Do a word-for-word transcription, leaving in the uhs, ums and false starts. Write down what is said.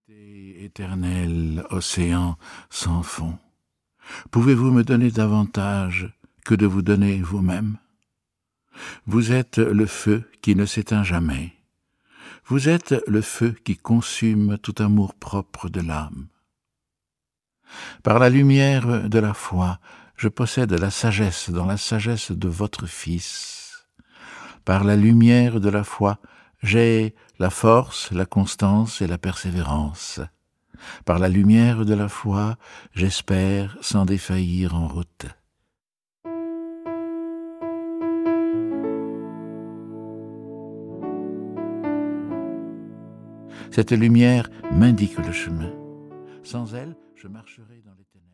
Immensité éternelle, océan sans fond, pouvez-vous me donner davantage que de vous donner vous-même? Vous êtes le feu qui ne s'éteint jamais. Vous êtes le feu qui consume tout amour propre de l'âme. Par la lumière de la foi, je possède la sagesse dans la sagesse de votre Fils. Par la lumière de la foi, j'ai la force, la constance et la persévérance. Par la lumière de la foi, j'espère sans défaillir en route. Cette lumière m'indique le chemin. Sans elle, je marcherai dans les ténèbres.